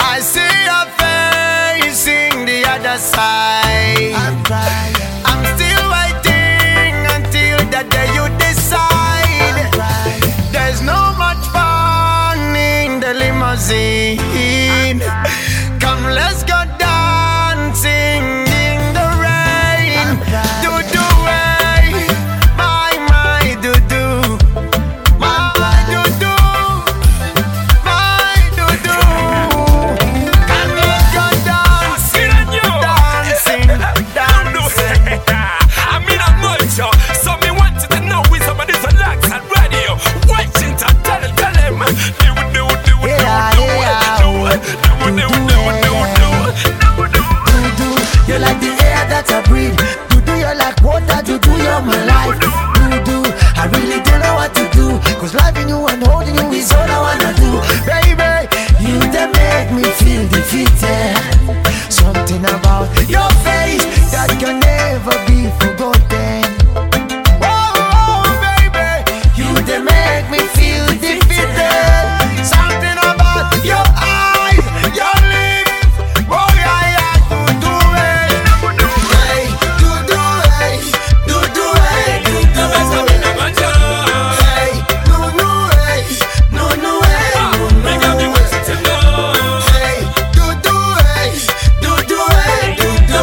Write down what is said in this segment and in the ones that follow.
I see her facing the other side. I'm crying. I'm still waiting until the day you decide. I'm crying. There's no much fun in the limousine. Come, let's go dancing in the rain. Do do way, my do do, my do do, my do do. Come, let's go dancing, dancing, dancing. I mean, I'm multi. So me want to know with somebody's relax and radio. Watching to tell him. You like the air that I breathe. Do you like water? Do you're my life. Do I really don't know what to do. Cause loving you and holding you is all I wanna do. Baby, you that make me feel defeated. Something about your face that can never be forgotten. Oh, baby, You that make me feel defeated. something about your eyes, your lips. Oh yeah, yeah, do it. Hey, do hey, do hey, do hey, no hey, no hey, hey, do hey, do hey, hey, no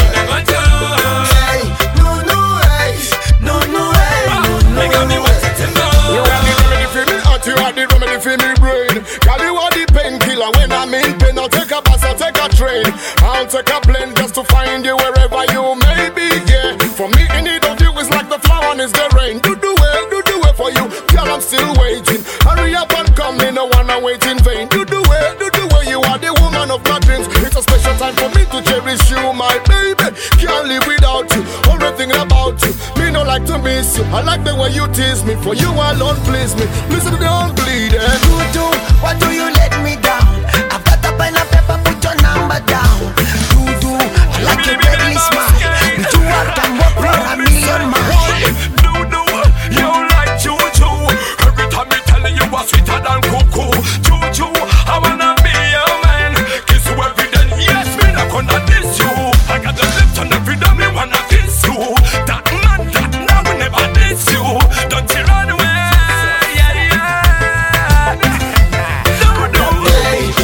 hey, You are the remedy for me heart, you are the remedy for me brain. Call you are the painkiller when I'm in pain. I'll take a bus, I'll take a train, I'll take a plane just to find you wherever you may be. Yeah, for me in need of you is like the flower is the rain. Do well for you, girl. I'm still waiting. Hurry up and come, me no wanna wait in vain. Do well, you are the woman of my dreams. It's a special time for me to cherish you, my baby. Can't live without you. Always thinking about you. Me no like to miss you. I like the way you tease me. For you alone, please me. Listen to the unbleeding. why do you let me down? I've got a pen and paper, put your number down. I like your deadly smile. With you I can work for a million miles. You like choo-choo. Every time me telling you are sweeter than cuckoo. Choo-choo, I wanna be your man. Kiss you every day, yes, me not gonna diss you. I got the lips on every day, me wanna kiss you. That man, that now we never diss you. Don't you run away, yeah. Hey,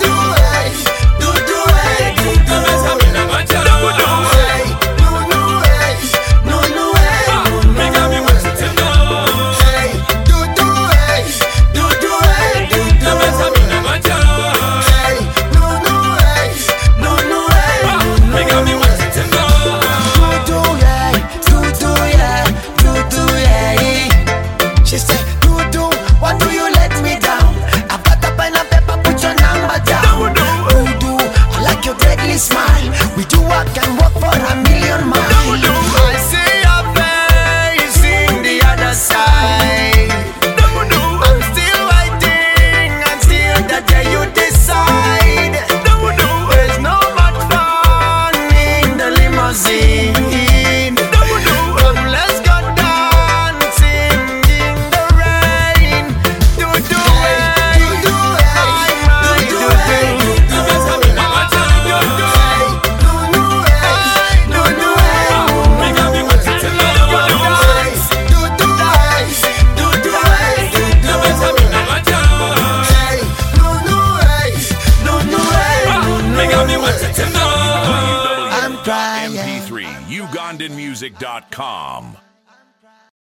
She said, why do you let me down? I've got a pen and paper, put your number down. I like your deadly smile. With you I can walk for a million miles. I see your facing the other side. I'm still waiting until the day you decide. There's no much fun in the limousine. Come, let's go dancing in the rain. Do it, I'm crying. MP3, UgandanMusic.com.